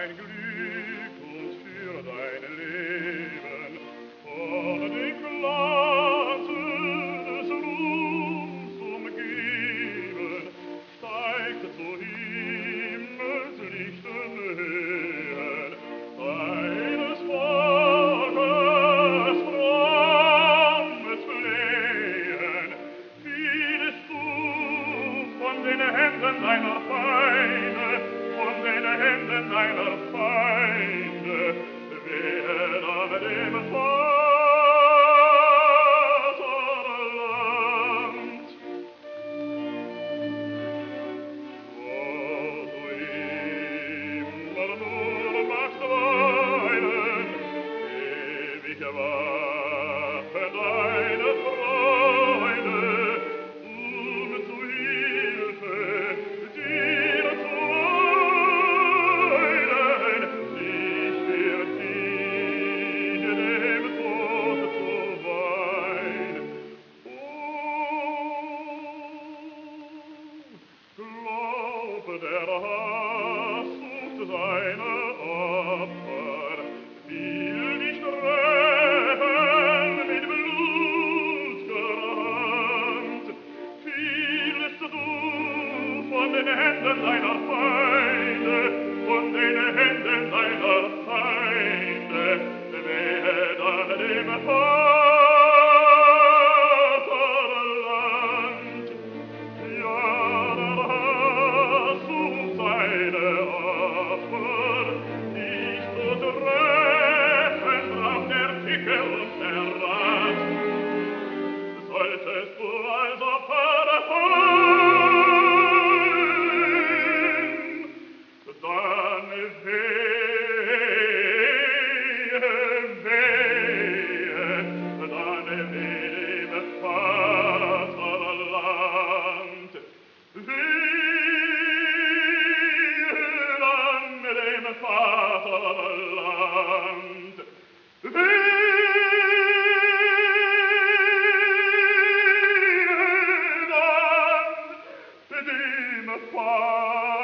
dein Glück und für dein Leben, von dem Glanze des Ruhms umgeben, steigt zu himmelslichten Höhen, deines Volkes frommes Flehen, fielest du von den Händen deiner Feinde, von den Händen deiner Feinde, wehe dann dem Vaterland. Wo du immer nur magst weilen, ewig erwache deine Freude, zu Hilfe dir zu eilen, sich für dich dem Tod zu weihen. Glaube, der Hass sucht seine Opfer, will dich rächen mit blutger Hand. Fielest du von den Händen deiner Feinde, von den Händen deiner Feinde, wehe dann dem Vaterland. Ja, der Hass sucht seine Opfer, dich zu treffen braucht der Tücke und der Rat. Solltest du also verfallen, dann dann wehe dem Vaterland. Wehe dann dem Vaterland. Wehe dann dem Vaterland.